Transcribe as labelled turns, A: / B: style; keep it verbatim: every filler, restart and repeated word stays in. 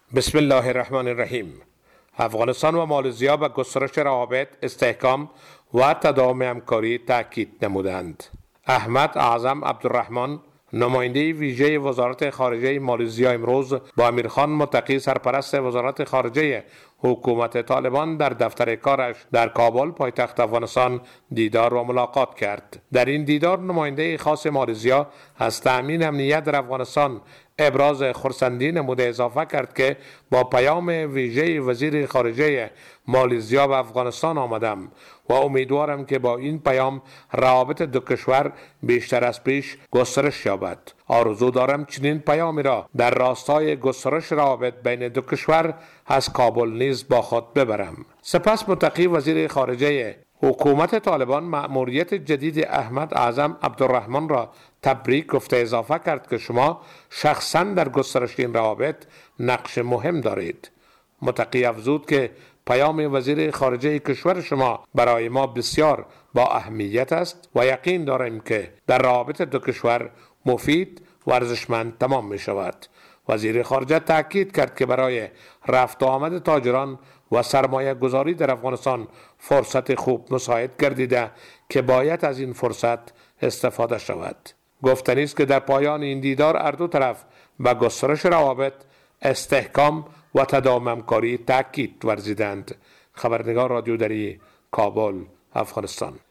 A: بسم الله الرحمن الرحیم. افغانستان و مالزیا به گسترش روابط، استحکام و تداوم همکاری تاکید نمودند. احمد اعظم عبدالرحمن، نماینده ویژه وزارت خارجه مالزیا، امروز با امیرخان متقی، سرپرست وزارت خارجه حکومت طالبان، در دفتر کارش در کابل، پایتخت افغانستان، دیدار و ملاقات کرد. در این دیدار نماینده خاص مالزیا از تأمین امنیت در افغانستان ابراز خرسندی نموده، اضافه کرد که با پیام ویژه وزیر خارجه مالزیا به افغانستان آمدم و امیدوارم که با این پیام روابط دو کشور بیشتر از پیش گسترش یابد. آرزو دارم چنین پیامی را در راستای گسترش روابط بین دو کشور از کابل نیز با خود ببرم. سپس متقی وزیر خارجه حکومت طالبان مأموریت جدید احمد اعظم عبدالرحمن را تبریک گفته، اضافه کرد که شما شخصا در گسترش این روابط نقش مهم دارید. متقی افزود که پیام وزیر خارجه کشور شما برای ما بسیار با اهمیت است و یقین داریم که در روابط دو کشور مفید و ارزشمند تمام می شود. وزیر خارجه تاکید کرد که برای رفت و آمد تاجران و سرمایه گذاری در افغانستان فرصت خوب مساعد گردیده که باید از این فرصت استفاده شود. گفتنی است که در پایان این دیدار هر دو طرف به گسترش روابط، استحکام و تداوم همکاری تاکید ورزیدند. خبرنگار رادیو دری، کابل، افغانستان.